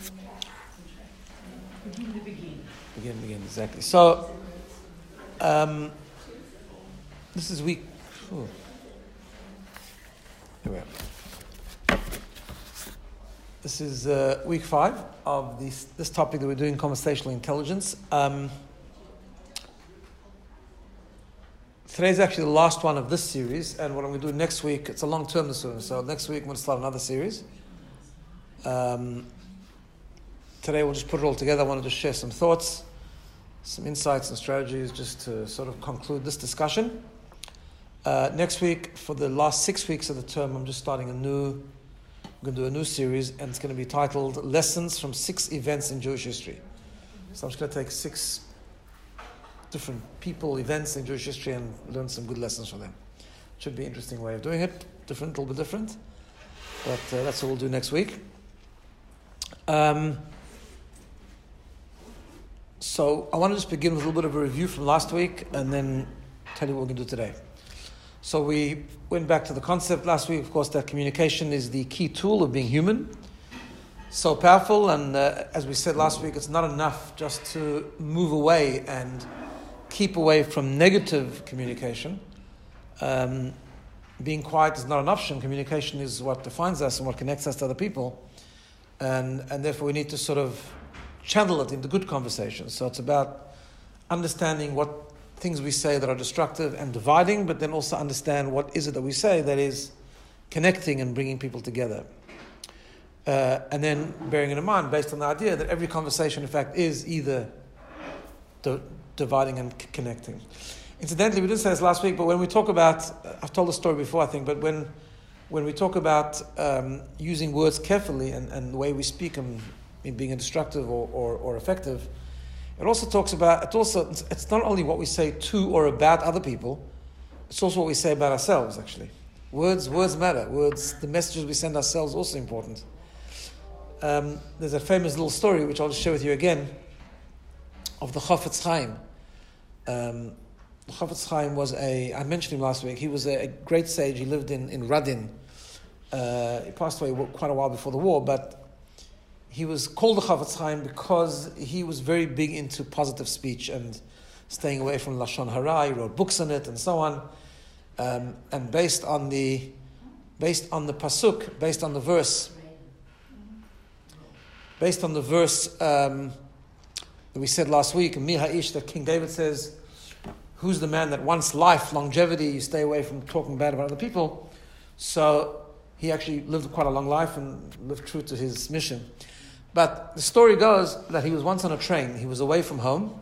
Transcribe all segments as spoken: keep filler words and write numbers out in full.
Begin to begin. Begin, begin, exactly. So, um, this is week. Oh. Here we are. This is uh, week five of this this topic that we're doing, conversational intelligence. Um, Today's actually the last one of this series, and what I'm going to do next week, it's a long term this one, so next week I'm going to start another series. Um, today we'll just put it all together. I wanted to share some thoughts, some insights and strategies just to sort of conclude this discussion. Uh, next week, for the last six weeks of the term, I'm just starting a new, I'm going to do a new series, and it's going to be titled Lessons from Six Events in Jewish History. So I'm just going to take six different people, events in Jewish history and learn some good lessons from them. Should be an interesting way of doing it, different, a little bit different. But uh, that's what we'll do next week. Um, so I want to just begin with a little bit of a review from last week and then tell you what we're going to do today. So we went back to the concept last week, of course, that communication is the key tool of being human. So powerful, and uh, as we said last week, it's not enough just to move away and keep away from negative communication. Um, being quiet is not an option. Communication is what defines us and what connects us to other people. And, and therefore we need to sort of channel it into good conversations. So it's about understanding what things we say that are destructive and dividing, but then also understand what is it that we say that is connecting and bringing people together. Uh, and then bearing in mind, based on the idea that every conversation, in fact, is either di- dividing and c- connecting. Incidentally, we didn't say this last week, but when we talk about, uh, I've told the story before, I think, but when when we talk about um, using words carefully and, and the way we speak them in being destructive or, or, or effective, it also talks about, it also it's not only what we say to or about other people, it's also what we say about ourselves, actually. Words, words matter. Words, the messages we send ourselves are also important. Um, there's a famous little story, which I'll just share with you again, of the Chafetz Chaim. Um, the Chafetz Chaim was a, I mentioned him last week, he was a, a great sage. He lived in, in Radin. Uh, he passed away quite a while before the war, but he was called the Chafetz Chaim because he was very big into positive speech and staying away from Lashon Hara. He wrote books on it and so on. Um, and based on the based on the pasuk, based on the verse, based on the verse um, that we said last week, Mi Ha'ish, that King David says, who's the man that wants life, longevity, you stay away from talking bad about other people. So he actually lived quite a long life and lived true to his mission. But the story goes that he was once on a train. He was away from home,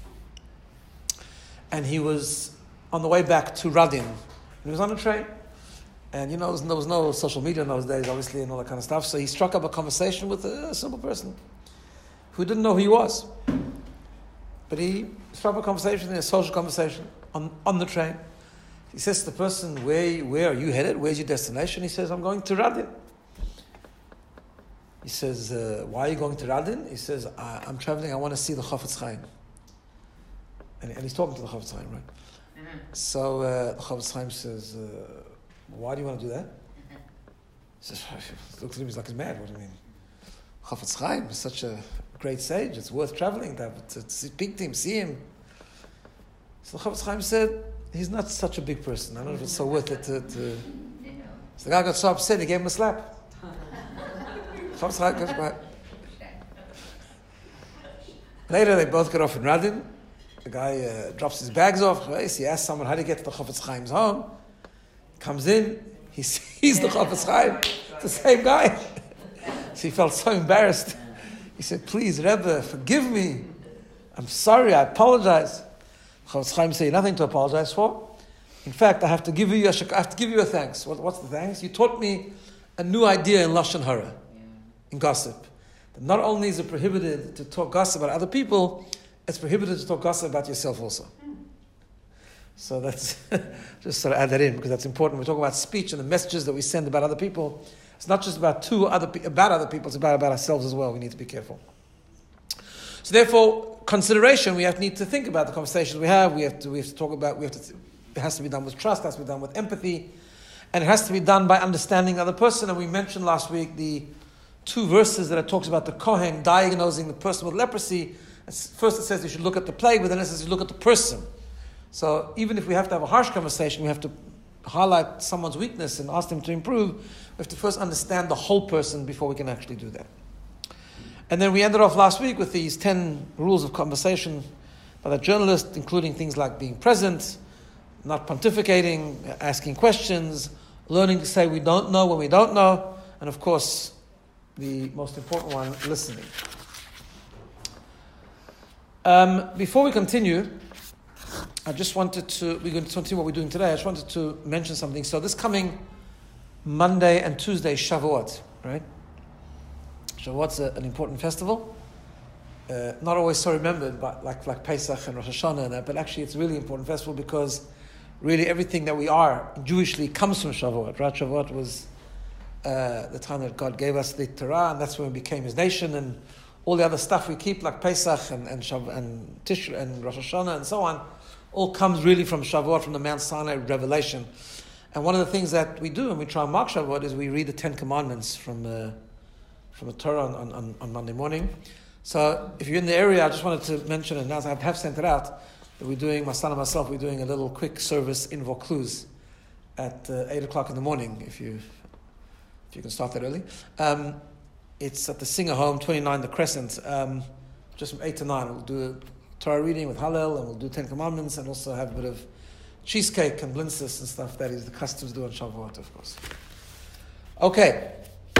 and he was on the way back to Radin. He was on a train, and you know, there was no social media in those days, obviously, and all that kind of stuff. So he struck up a conversation with a simple person who didn't know who he was. But he struck up a conversation, a social conversation, on, on the train. He says to the person, where, where are you headed? Where's your destination? He says, I'm going to Radin. He says, uh, why are you going to Radin? He says, I, I'm traveling, I want to see the Chafetz Chaim. And, and he's talking to the Chafetz Chaim, right? Mm-hmm. So uh, the Chafetz Chaim says, uh, why do you want to do that? Mm-hmm. He says, looks at him, he's like, he's mad. What do you mean? Chafetz Chaim is such a great sage, it's worth traveling to, to, to speak to him, see him. So the Chafetz Chaim said, he's not such a big person. I don't know if it's so worth it to... to... So the guy got so upset, he gave him a slap. Chafetz Chaim goes quiet. Later, they both get off in Radin. The guy uh, drops his bags off. He asks someone how to get to the Chafetz Chaim's home. Comes in, he sees the Chafetz Chaim. It's the same guy. So he felt so embarrassed. He said, please, Rebbe, forgive me. I'm sorry, I apologize. Chafetz Chaim said, nothing to apologize for. In fact, I have to give you a, I have to give you a thanks. What, what's the thanks? You taught me a new idea in Lashon Hara, in gossip. That not only is it prohibited to talk gossip about other people, it's prohibited to talk gossip about yourself also. So that's, just sort of add that in, because that's important. We talk about speech and the messages that we send about other people. It's not just about two other about other people, it's about, about ourselves as well. We need to be careful. So therefore, consideration, we have need to think about the conversations we have. We have to we have to talk about, we have to, it has to be done with trust, it has to be done with empathy, and it has to be done by understanding the other person. And we mentioned last week the two verses that it talks about the Kohen diagnosing the person with leprosy. First it says you should look at the plague, but then it says you look at the person. So even if we have to have a harsh conversation, we have to highlight someone's weakness and ask them to improve. We have to first understand the whole person before we can actually do that. And then we ended off last week with these ten rules of conversation by the journalist, including things like being present, not pontificating, asking questions, learning to say we don't know when we don't know, and of course, the most important one, listening. Um, before we continue, I just wanted to, we're going to continue what we're doing today. I just wanted to mention something. So this coming Monday and Tuesday, Shavuot, right? Shavuot's a, an important festival. Uh, not always so remembered, but like, like Pesach and Rosh Hashanah and that, but actually it's a really important festival because really everything that we are Jewishly comes from Shavuot, right? Shavuot was uh, the time that God gave us the Torah, and that's when we became His nation, and all the other stuff we keep, like Pesach and and, Shav- and Tishrei and Rosh Hashanah and so on, all comes really from Shavuot, from the Mount Sinai revelation. And one of the things that we do, and we try and mark Shavuot, is we read the Ten Commandments from uh, from the Torah on, on, on Monday morning. So if you're in the area, I just wanted to mention, and now I have sent it out, that we're doing, my son and myself, we're doing a little quick service in Vaucluse at uh, eight o'clock in the morning, if you if you can start that early. Um, it's at the Singer Home, twenty-nine The Crescent, um, just from eight to nine. We'll do a Torah reading with Hallel, and we'll do Ten Commandments, and also have a bit of cheesecake and blintzes and stuff. That is the customs do on Shavuot, of course. Okay.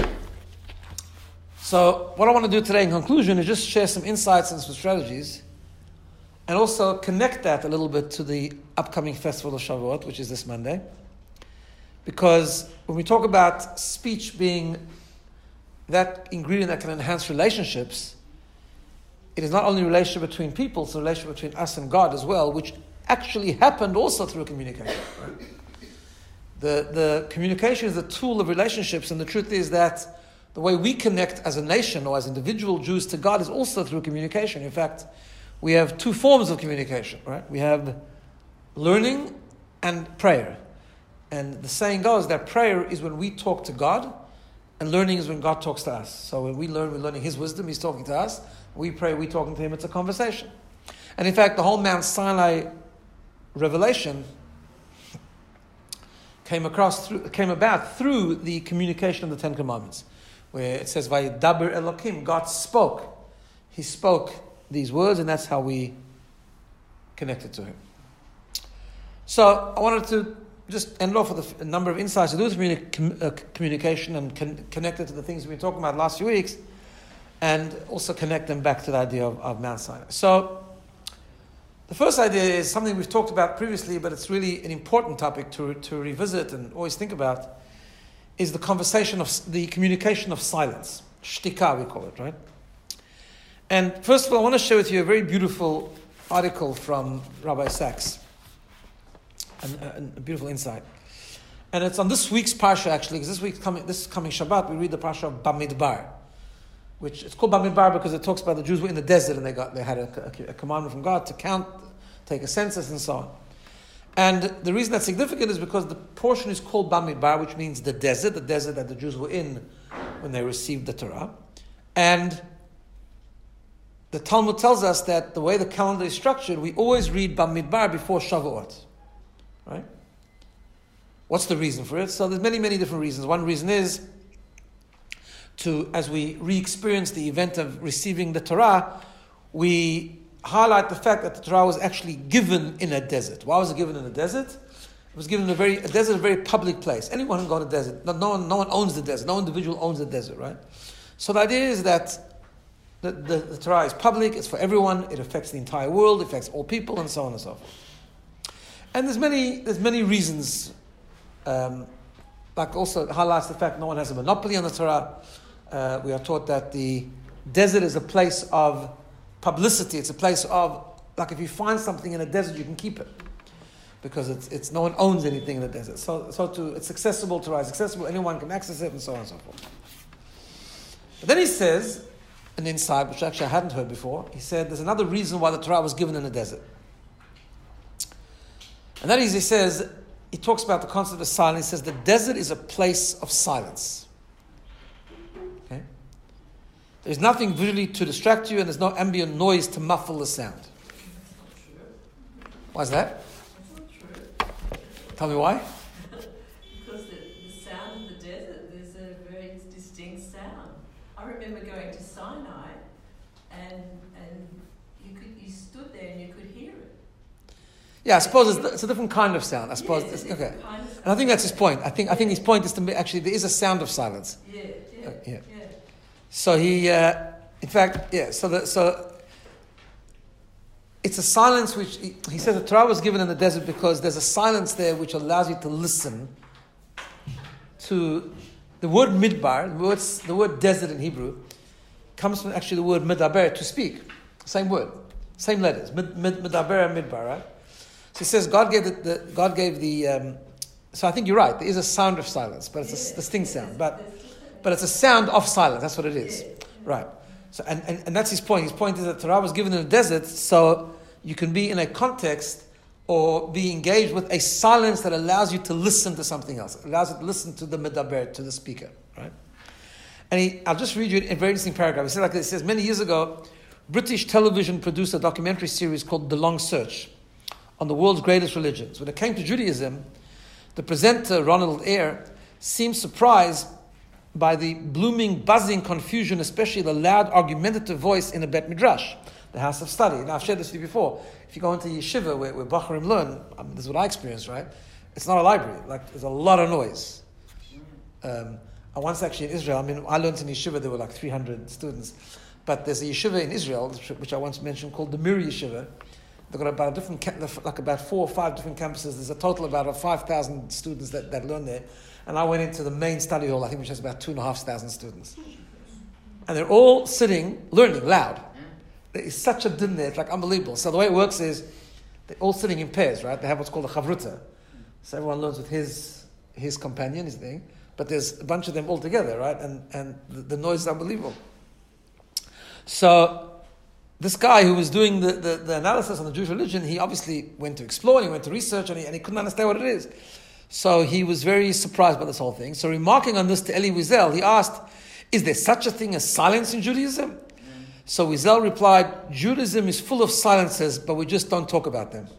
So what I want to do today in conclusion is just share some insights and some strategies, and also connect that a little bit to the upcoming festival of Shavuot, which is this Monday. Because when we talk about speech being that ingredient that can enhance relationships, it is not only a relationship between people, it's a relationship between us and God as well, which actually happened also through communication. Right? The, the communication is a tool of relationships, and the truth is that the way we connect as a nation or as individual Jews to God is also through communication. In fact, we have two forms of communication, right? We have learning and prayer. And the saying goes that prayer is when we talk to God, and learning is when God talks to us. So when we learn, we're learning His wisdom, He's talking to us. We pray, we're talking to Him, it's a conversation. And in fact, the whole Mount Sinai revelation came across through, came about through the communication of the Ten Commandments, where it says, "Vayidaber Elokim," God spoke. He spoke these words, and that's how we connected to Him. So I wanted to just end off with a, a number of insights to do with communi- com, uh, communication and con- connect it to the things we've been talking about the last few weeks, and also connect them back to the idea of, of Mount Sinai. So the first idea is something we've talked about previously, but it's really an important topic to, to revisit and always think about, is the conversation of, the communication of silence. Shtika, we call it, right? And first of all, I want to share with you a very beautiful article from Rabbi Sachs, and a beautiful insight. And it's on this week's Parsha, actually, because this week's coming, this coming Shabbat, we read the Parsha of Bamidbar, which it's called Bamidbar because it talks about the Jews were in the desert and they got they had a, a, a commandment from God to count, take a census, and so on. And the reason that's significant is because the portion is called Bamidbar, which means the desert, the desert that the Jews were in when they received the Torah. And the Talmud tells us that the way the calendar is structured, we always read Bamidbar before Shavuot. Right? What's the reason for it? So there's many, many different reasons. One reason is to, as we re-experience the event of receiving the Torah, we highlight the fact that the Torah was actually given in a desert. Why was it given in a desert? It was given in a very, a desert is a very public place. Anyone can go to the desert. No, no one, no one owns the desert. No individual owns the desert, right? So the idea is that the, the, the Torah is public, it's for everyone, it affects the entire world, it affects all people, and so on and so forth. And there's many, there's many reasons, um, like also it highlights the fact no one has a monopoly on the Torah. Uh, we are taught that the desert is a place of publicity. It's a place of, like if you find something in a desert, you can keep it. Because it's, it's no one owns anything in the desert. So, so to, it's accessible, Torah is accessible, anyone can access it, and so on and so forth. But then he says, an insight, which actually I hadn't heard before, he said there's another reason why the Torah was given in the desert. And that is, he says, he talks about the concept of silence. He says the desert is a place of silence. Okay? There's nothing visually to distract you, and there's no ambient noise to muffle the sound. Why is that? That's not true. Tell me why? Because the, the sound of the desert, there's a very distinct sound. I remember going to Sinai, and and you could you stood there and you could hear it. Yeah, I suppose it's, it's a different kind of sound. I suppose. Yes, it's, okay, kind of and I think that's his point. I think I think his point is to be, actually there is a sound of silence. Yeah, yeah, Uh, yeah. yeah. So he, uh, in fact, yeah. So the, so it's a silence which he, he says the Torah was given in the desert because there's a silence there which allows you to listen to the word midbar. The, words, the word desert in Hebrew comes from actually the word medaber, to speak. Same word, same letters. Mid, mid, medaber and midbar, right? So he says God gave the, the God gave the. Um, so I think you're right. There is a sound of silence, but it's a distinct sound. But but it's a sound of silence. That's what it is, right? So and, and, and that's his point. His point is that Torah was given in the desert, so you can be in a context or be engaged with a silence that allows you to listen to something else. It allows you to listen to the medaber, to the speaker, right? And he, I'll just read you a very interesting paragraph. He says like this. He says, many years ago, British television produced a documentary series called The Long Search on the world's greatest religions. When it came to Judaism, the presenter, Ronald Eyre, seemed surprised by the blooming, buzzing confusion, especially the loud, argumentative voice in a Bet Midrash, the house of study. Now, I've shared this with you before. If you go into yeshiva where, where Bacharim learn, I mean, this is what I experienced, right? It's not a library. Like, there's a lot of noise. Um, I once actually in Israel, I mean, I learned in yeshiva, there were like three hundred students. But there's a yeshiva in Israel, which I once mentioned, called the Mir Yeshiva. They've got about a different, like about four or five different campuses. There's a total of about five thousand students that, that learn there. And I went into the main study hall, I think, which has about two and a half thousand students. And they're all sitting, learning loud. It's such a din there, it's like unbelievable. So the way it works is, they're all sitting in pairs, right? They have what's called a chavruta. So everyone learns with his his companion, his thing. But there's a bunch of them all together, right? And and the, the noise is unbelievable. So this guy who was doing the, the, the analysis on the Jewish religion, he obviously went to explore, and he went to research, and he, and he couldn't understand what it is. So he was very surprised by this whole thing. So remarking on this to Eli Wiesel, he asked, is there such a thing as silence in Judaism? Mm. So Wiesel replied, Judaism is full of silences, but we just don't talk about them.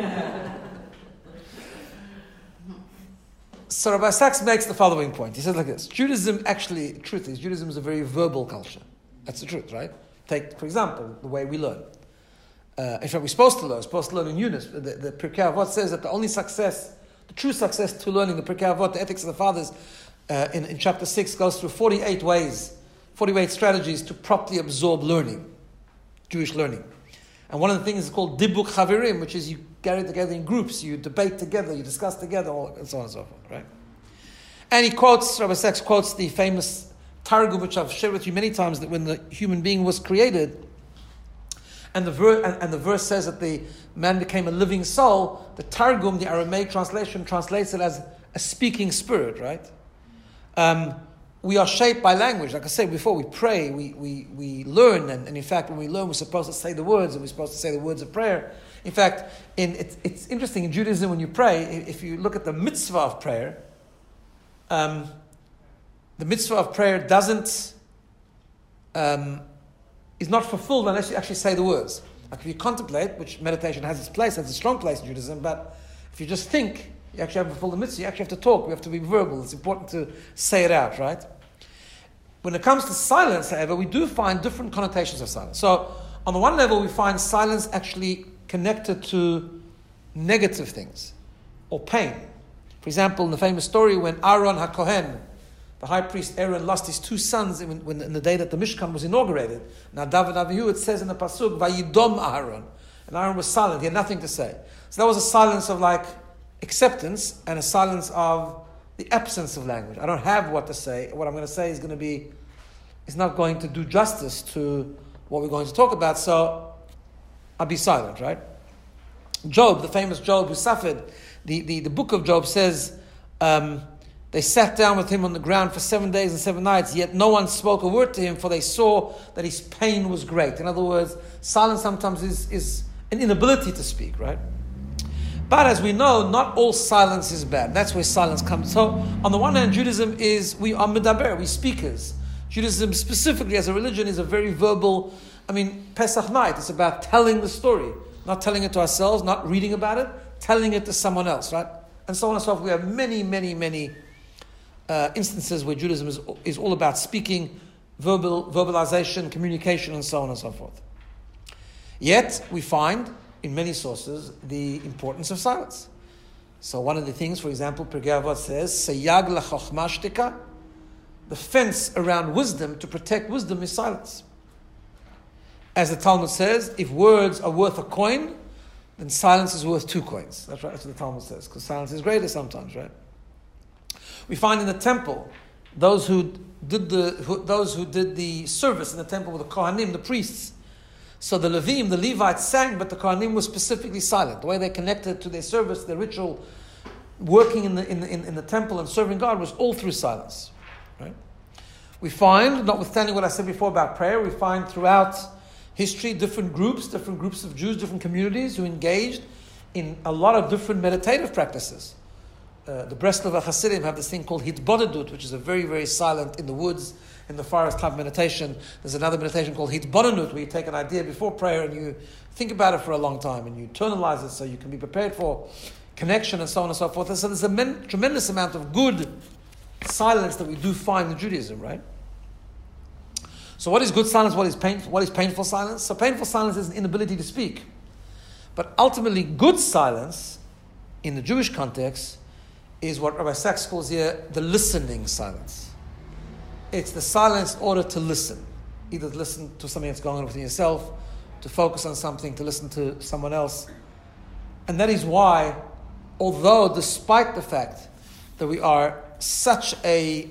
So Rabbi Sachs makes the following point. He says like this, Judaism actually, the truth is, Judaism is a very verbal culture. That's the truth, right? Take, for example, the way we learn. Uh, in fact, we're supposed to learn. We're supposed to learn in Yunus. The, the Pirkei Avot says that the only success, the true success to learning the Pirkei Avot, the ethics of the fathers, uh, in, in chapter six, goes through forty-eight ways, forty-eight strategies to properly absorb learning, Jewish learning. And one of the things is called Dibuk Chavirim, which is you gather together in groups, you debate together, you discuss together, all, and so on and so forth, right? And he quotes, Rabbi Sachs quotes the famous Targum, which I've shared with you many times, that when the human being was created, and the, ver- and, and the verse says that the man became a living soul, the Targum, the Aramaic translation, translates it as a speaking spirit, right? Um, we are shaped by language. Like I said before, we pray, we we, we learn, and, and in fact, when we learn, we're supposed to say the words, and we're supposed to say the words of prayer. In fact, in, it's, it's interesting, in Judaism, when you pray, if you look at the mitzvah of prayer, um, the mitzvah of prayer doesn't, um, is not fulfilled unless you actually say the words. Like if you contemplate, which meditation has its place, has a strong place in Judaism, but if you just think, you actually haven't fulfilled the mitzvah, you actually have to talk, we have to be verbal, it's important to say it out, right? When it comes to silence, however, we do find different connotations of silence. So, on the one level, we find silence actually connected to negative things, or pain. For example, in the famous story when Aaron HaKohen, the high priest Aaron, lost his two sons in, when, in the day that the Mishkan was inaugurated. Now, David Avihu, it says in the Pasuk, Vayidom Aaron. And Aaron was silent, he had nothing to say. So that was a silence of like acceptance and a silence of the absence of language. I don't have what to say. What I'm going to say is going to be, is not going to do justice to what we're going to talk about, so I'll be silent, right? Job, the famous Job who suffered, the, the, the book of Job says, um, they sat down with him on the ground for seven days and seven nights, yet no one spoke a word to him, for they saw that his pain was great. In other words, silence sometimes is, is an inability to speak, right? But as we know, not all silence is bad. That's where silence comes. So, on the one hand, Judaism is, we are medaber, we speakers. Judaism specifically as a religion is a very verbal, I mean, Pesach night, it's about telling the story, not telling it to ourselves, not reading about it, telling it to someone else, right? And so on and so forth. We have many, many, many uh, instances where Judaism is, is all about speaking, verbal, verbalization, communication, and so on and so forth. Yet, we find in many sources the importance of silence. So one of the things, for example, Pirkei Avot says, Sayag lachokma shtika, the fence around wisdom, to protect wisdom, is silence. As the Talmud says, if words are worth a coin, then silence is worth two coins. That's right, that's what the Talmud says, because silence is greater sometimes, right? We find in the temple, those who did the who, those who did the service in the temple were the Kohanim, the priests. So the Levim, the Levites sang, but the Kohanim were specifically silent. The way they connected to their service, their ritual, working in the in the, in the temple and serving God was all through silence. Right? We find, notwithstanding what I said before about prayer, we find throughout history different groups, different groups of Jews, different communities who engaged in a lot of different meditative practices. Uh, the Breslover Hasidim have this thing called Hitbodedut, which is a very, very silent, in the woods, in the forest type meditation. There's another meditation called Hitbodedut, where you take an idea before prayer and you think about it for a long time and you internalize it so you can be prepared for connection and so on and so forth. And so there's a men- tremendous amount of good silence that we do find in Judaism, right? So what is good silence? What is painful? What is painful silence? So painful silence is an inability to speak. But ultimately, good silence, in the Jewish context, is what Rabbi Sachs calls here the listening silence. It's the silence in order to listen. Either to listen to something that's going on within yourself, to focus on something, to listen to someone else. And that is why, although despite the fact that we are such a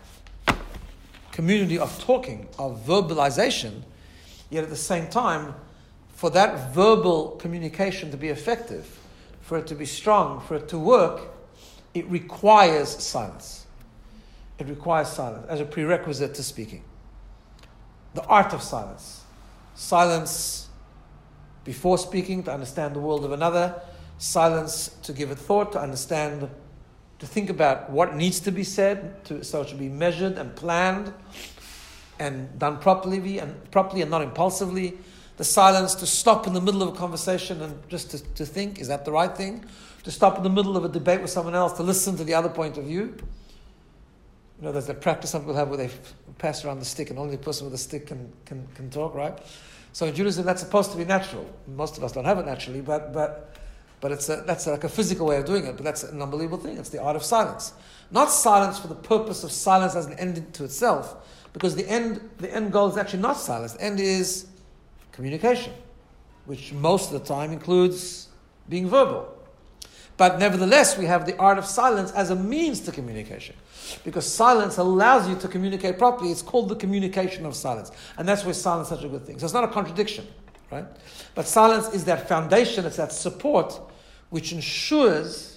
community of talking, of verbalization, yet at the same time, for that verbal communication to be effective, for it to be strong, for it to work, it requires silence. It requires silence as a prerequisite to speaking. The art of silence. Silence before speaking, to understand the world of another. Silence to give it thought, to understand, to think about what needs to be said, to, so it should be measured and planned and done properly and properly and not impulsively. The silence to stop in the middle of a conversation and just to, to think, is that the right thing? To stop in the middle of a debate with someone else, to listen to the other point of view. You know, there's that practice some people have where they pass around the stick and only the person with the stick can, can, can talk, right? So in Judaism, that's supposed to be natural. Most of us don't have it naturally, but but but it's a, that's like a physical way of doing it, but that's an unbelievable thing. It's the art of silence. Not silence for the purpose of silence as an end to itself, because the end the end goal is actually not silence. The end is communication, which most of the time includes being verbal. But nevertheless, we have the art of silence as a means to communication. Because silence allows you to communicate properly. It's called the communication of silence. And that's why silence is such a good thing. So it's not a contradiction, right? But silence is that foundation, it's that support which ensures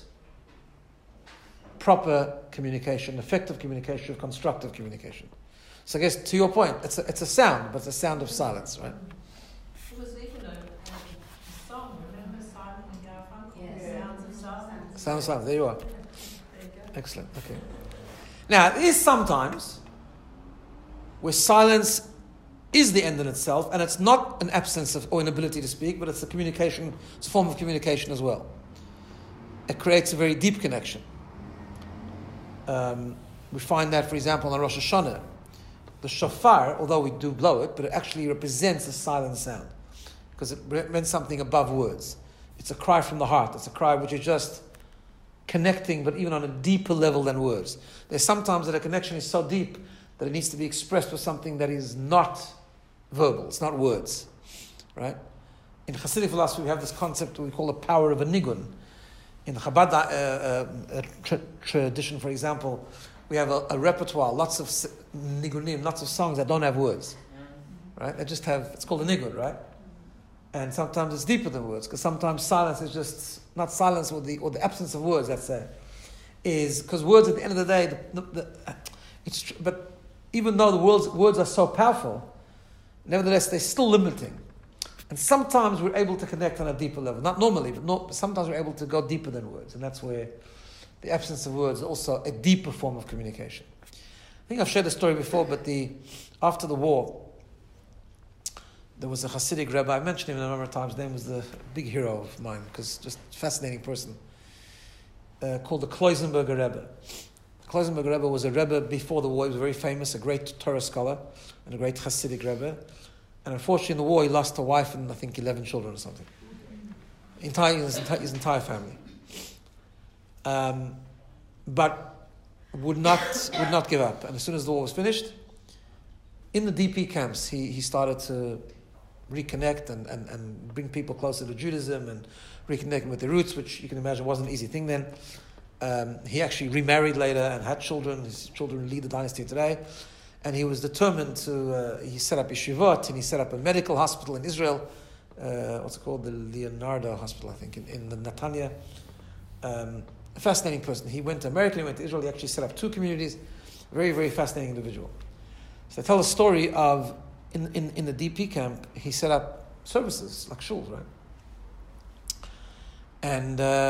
proper communication, effective communication, constructive communication. So I guess to your point, it's a, it's a sound, but it's a sound of silence, right? It was even a, a song, remember Simon and Garfunkel? Yes. Sounds of Silence. Sound of silence, there you are. There you go. Excellent, okay. Now, there is sometimes where silence is the end in itself, and it's not an absence of or inability to speak, but it's a communication, it's a form of communication as well. It creates a very deep connection. Um, we find that, for example, on Rosh Hashanah, the shofar, although we do blow it, but it actually represents a silent sound, because it meant something above words. It's a cry from the heart. It's a cry which is just connecting, but even on a deeper level than words. There's sometimes that a connection is so deep that it needs to be expressed with something that is not verbal, it's not words, right? In Hasidic philosophy, we have this concept we call the power of a nigun. In the Chabad uh, uh, tra- tradition, for example, we have a, a repertoire, lots of nigunim, lots of songs that don't have words, right? They just have, it's called a nigun, right? And sometimes it's deeper than words, because sometimes silence is just, not silence or the or the absence of words, let's say, is, because words at the end of the day, the, the, the, it's tr- but even though the words, words are so powerful, nevertheless, they're still limiting. And sometimes we're able to connect on a deeper level. Not normally, but not, sometimes we're able to go deeper than words. And that's where the absence of words is also a deeper form of communication. think I've shared the story before, but the after the war, there was a Hasidic Rebbe. I mentioned him a number of times. His name was the big hero of mine because just a fascinating person. Uh, called the Kloisenberger Rebbe. The Kloisenberger Rebbe was a Rebbe before the war. He was very famous, a great Torah scholar and a great Hasidic Rebbe. And unfortunately, in the war, he lost a wife and I think eleven children or something. Entire his, entire, his entire family. Um, but would not would not give up. And as soon as the war was finished, in the D P camps, he, he started to reconnect and, and, and bring people closer to Judaism and reconnect with the roots, which you can imagine wasn't an easy thing then. Um, he actually remarried later and had children. His children lead the dynasty today. And he was determined to, uh, he set up yeshivot and he set up a medical hospital in Israel. Uh, what's it called? The Leonardo Hospital, I think, in, in the Netanya. Um, a fascinating person. He went to America, he went to Israel, he actually set up two communities. Very, very fascinating individual. So I tell the story of, in, in, in the D P camp, he set up services, like shuls, right? And uh,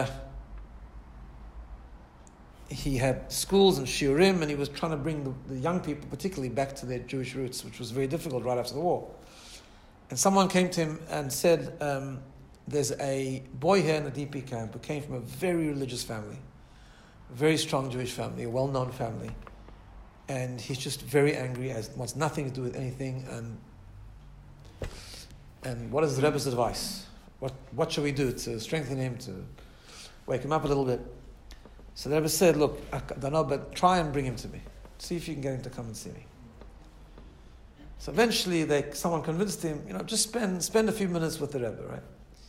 he had schools and shiurim, and he was trying to bring the, the young people, particularly, back to their Jewish roots, which was very difficult right after the war. And someone came to him and said, um, there's a boy here in the D P camp who came from a very religious family, a very strong Jewish family, a well-known family. And he's just very angry, has wants nothing to do with anything. And and what is the Rebbe's advice? What what should we do to strengthen him, to wake him up a little bit? So the Rebbe said, look, I don't know, but try and bring him to me. See if you can get him to come and see me. So eventually they, someone convinced him, you know, just spend spend a few minutes with the Rebbe, right?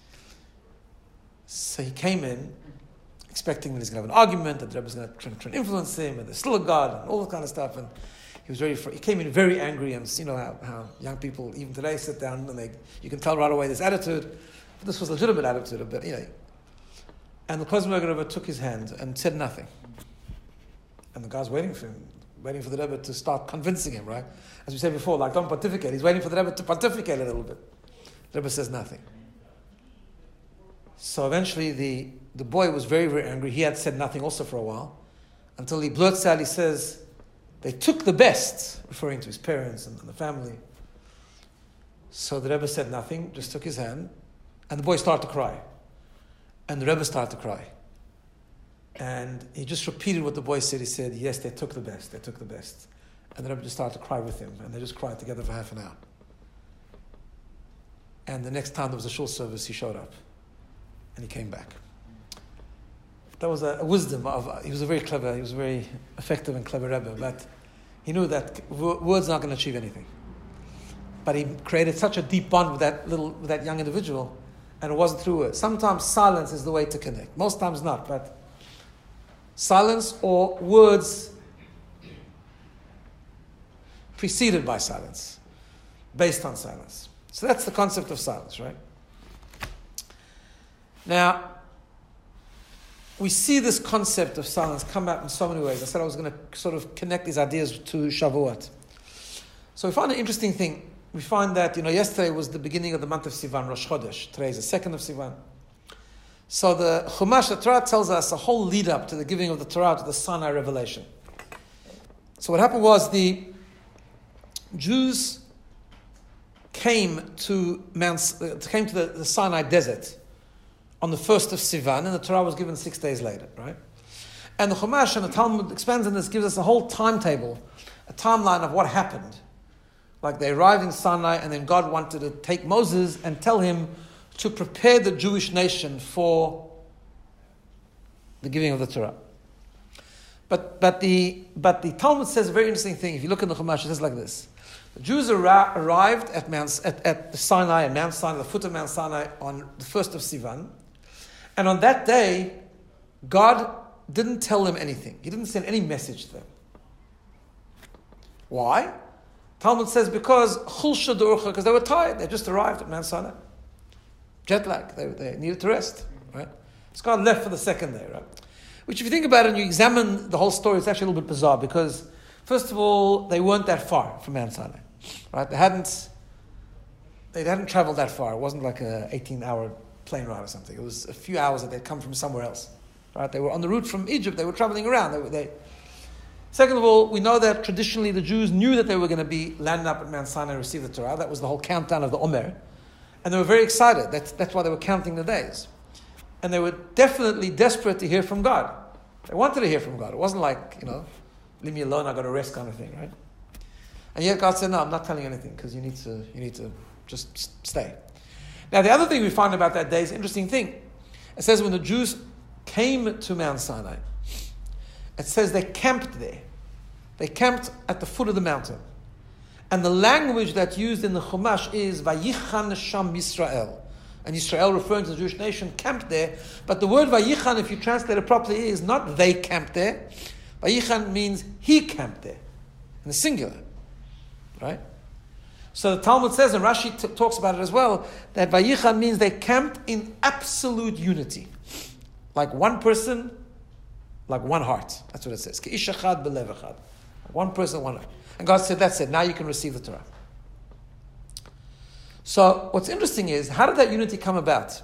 So he came in, expecting that he's going to have an argument, that the Rebbe's going to try, try and influence him, and there's still a God, and all that kind of stuff. And he was very, he came in very angry, and you know how, how young people, even today, sit down, and they, you can tell right away this attitude. But this was a legitimate attitude, but you know. And the Kloisenberger Rebbe took his hand and said nothing. And the guy's waiting for him, waiting for the Rebbe to start convincing him, right? As we said before, like, don't pontificate. He's waiting for the Rebbe to pontificate a little bit. The Rebbe says nothing. So eventually the, the boy was very, very angry. He had said nothing also for a while, until he blurts out, he says, they took the best, referring to his parents and, and the family. So the Rebbe said nothing, just took his hand, and the boy started to cry. And the Rebbe started to cry. And he just repeated what the boy said. He said, yes, they took the best, they took the best. And the Rebbe just started to cry with him, and they just cried together for half an hour. And the next time there was a shul service, he showed up. And he came back. That was a, a wisdom of, he was a very clever, he was a very effective and clever Rebbe, but he knew that w- words are not going to achieve anything. But he created such a deep bond with that little, with that young individual, and it wasn't through words. Sometimes silence is the way to connect. Most times not, but silence or words preceded by silence, based on silence. So that's the concept of silence, right? Now, we see this concept of silence come out in so many ways. I said I was going to sort of connect these ideas to Shavuot. So we find an interesting thing. We find that, you know, yesterday was the beginning of the month of Sivan, Rosh Chodesh. Today is the second of Sivan. So the Chumash, the Torah, tells us a whole lead up to the giving of the Torah, to the Sinai revelation. So what happened was the Jews came to Mount, uh, came to the, the Sinai desert on the first of Sivan, and the Torah was given six days later, right? And the Chumash and the Talmud expands on this, gives us a whole timetable, a timeline of what happened. Like they arrived in Sinai, and then God wanted to take Moses and tell him to prepare the Jewish nation for the giving of the Torah. But but the but the Talmud says a very interesting thing. If you look in the Chumash, it says like this: the Jews ar- arrived at Mount at, at the Sinai, at Mount Sinai, the foot of Mount Sinai, on the first of Sivan. And on that day, God didn't tell them anything. He didn't send any message to them. Why? Talmud says because chulsha d'orcha, because they were tired. They just arrived at Mount Sinai. Jet lag. They, they needed to rest. Right? So God left for the second day. Right? Which, if you think about it and you examine the whole story, it's actually a little bit bizarre because, first of all, they weren't that far from Mount Sinai. Right? They hadn't. They hadn't traveled that far. It wasn't like an eighteen-hour plane ride or something. It was a few hours that they'd come from somewhere else. Right? They were on the route from Egypt. They were traveling around. They, were, they Second of all, we know that traditionally the Jews knew that they were going to be landing up at Mount Sinai and receive the Torah. That was the whole countdown of the Omer. And they were very excited. That's, that's why they were counting the days. And they were definitely desperate to hear from God. They wanted to hear from God. It wasn't like, you know, leave me alone, I got to rest kind of thing, right? And yet God said, no, I'm not telling you anything because you need to you need to just stay. Now the other thing we find about that day is an interesting thing. It says when the Jews came to Mount Sinai, it says they camped there. They camped at the foot of the mountain. And the language that's used in the Chumash is Vayichan Sham Yisrael. And Yisrael, referring to the Jewish nation, camped there. But the word Vayichan, if you translate it properly, is not they camped there. Vayichan means he camped there, in the singular. Right? So the Talmud says, and Rashi t- talks about it as well, that Vayichan means they camped in absolute unity. Like one person, like one heart. That's what it says. Ke'ish echad b'lev echad. One person, one heart. And God said, that's it. Now you can receive the Torah. So what's interesting is, how did that unity come about?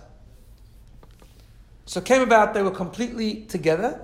So it came about, they were completely together.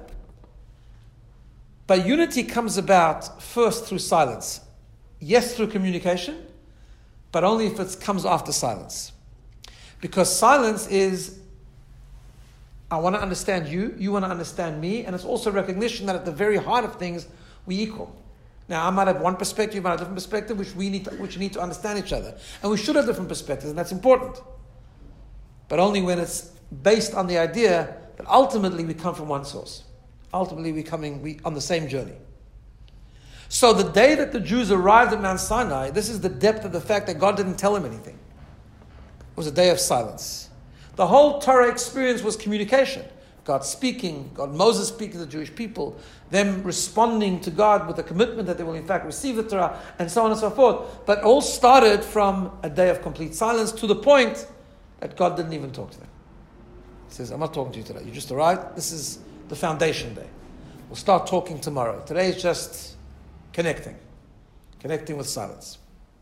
But unity comes about first through silence. Yes, through communication, but only if it comes after silence. Because silence is, I want to understand you, you want to understand me, and it's also recognition that at the very heart of things, we equal. Now, I might have one perspective, you might have a different perspective, which we need to, which need to understand each other. And we should have different perspectives, and that's important. But only when it's based on the idea that ultimately we come from one source. Ultimately we're coming we, on the same journey. So the day that the Jews arrived at Mount Sinai, this is the depth of the fact that God didn't tell them anything. It was a day of silence. The whole Torah experience was communication. God speaking, God Moses speaking to the Jewish people, them responding to God with a commitment that they will in fact receive the Torah, and so on and so forth. But it all started from a day of complete silence to the point that God didn't even talk to them. He says, I'm not talking to you today. You just arrived. This is the foundation day. We'll start talking tomorrow. Today is just connecting. Connecting with silence.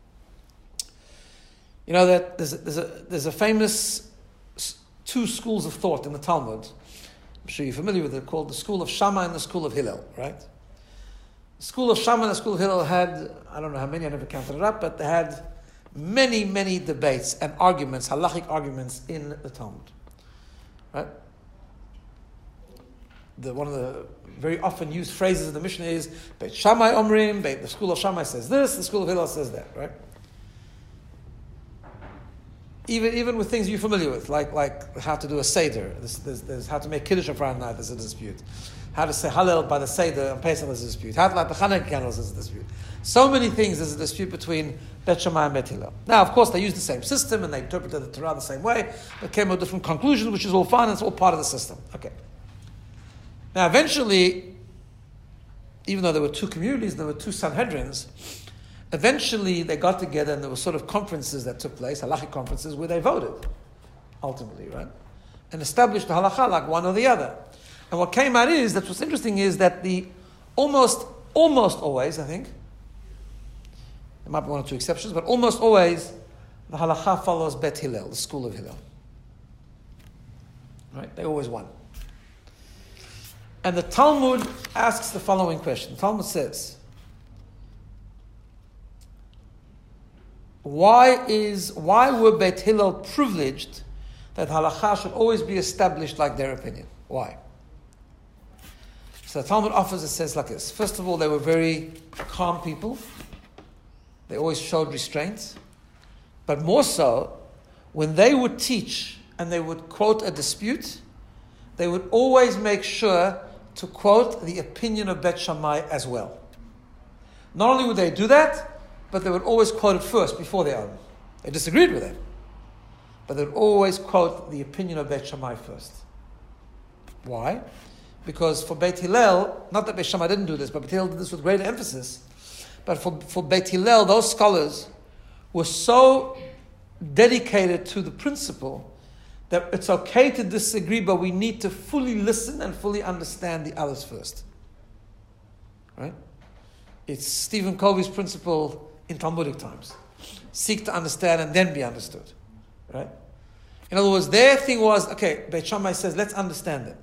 You know that there's a, there's a, there's a famous two schools of thought in the Talmud. I'm sure you're familiar with it, called the school of Shammai and the school of Hillel, right? The school of Shammai and the school of Hillel had, I don't know how many, I never counted it up, but they had many, many debates and arguments, halachic arguments in the Talmud. Right? The, one of the very often used phrases of the Mishnah is, Beit Shammai Omrim, Beit, the school of Shammai says this, the school of Hillel says that, right? Even even with things you're familiar with, like like how to do a Seder, there's, there's, there's how to make Kiddush on Friday night, there's a dispute. How to say Hallel by the Seder on Pesach, there's a dispute. How to light the Chanukah candles, there's a dispute. So many things, there's a dispute between Beit Shammai and Beit Hillel. Now, of course, they use the same system and they interpreted the Torah the same way. They came with different conclusions, which is all fine, and it's all part of the system. Okay. Now, eventually, even though there were two communities, there were two Sanhedrins, eventually they got together and there were sort of conferences that took place, halachic conferences, where they voted, ultimately, right? And established the halakha like one or the other. And what came out is, that what's interesting is that the almost, almost always, I think, there might be one or two exceptions, but almost always, the halakha follows Bet Hillel, the school of Hillel. Right? They always won. And the Talmud asks the following question. The Talmud says, why is why were Beit Hillel privileged that halakha should always be established like their opinion? Why? So the Talmud offers, it says like this. First of all, they were very calm people. They always showed restraint. But more so, when they would teach and they would quote a dispute, they would always make sure to quote the opinion of Bet Shammai as well. Not only would they do that, but they would always quote it first before their own. They disagreed with it, but they would always quote the opinion of Bet Shammai first. Why? Because for Beit Hillel, not that Bet Shammai didn't do this, but Beit Hillel did this with great emphasis, but for, for Beit Hillel, those scholars were so dedicated to the principle that it's okay to disagree, but we need to fully listen and fully understand the others first. Right? It's Stephen Covey's principle in Talmudic times. Seek to understand and then be understood. Right? In other words, their thing was, okay, Beit Shammai says, let's understand it.